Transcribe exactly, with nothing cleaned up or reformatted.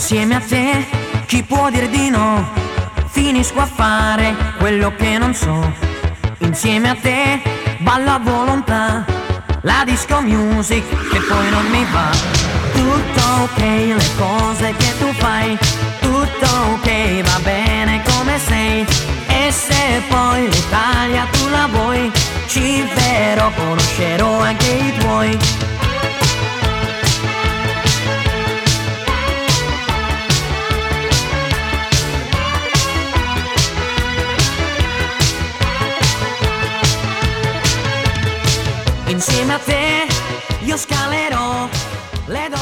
Insieme a te chi può dir di no? Finisco a fare quello che non so. Insieme a te ballo a volontà la disco music che poi non mi va. Tutto ok le cose che tu fai, tutto ok va bene come sei. E se poi l'Italia tu la vuoi, ci verrò, conoscerò anche i tuoi. Insieme a te io scalerò le donne.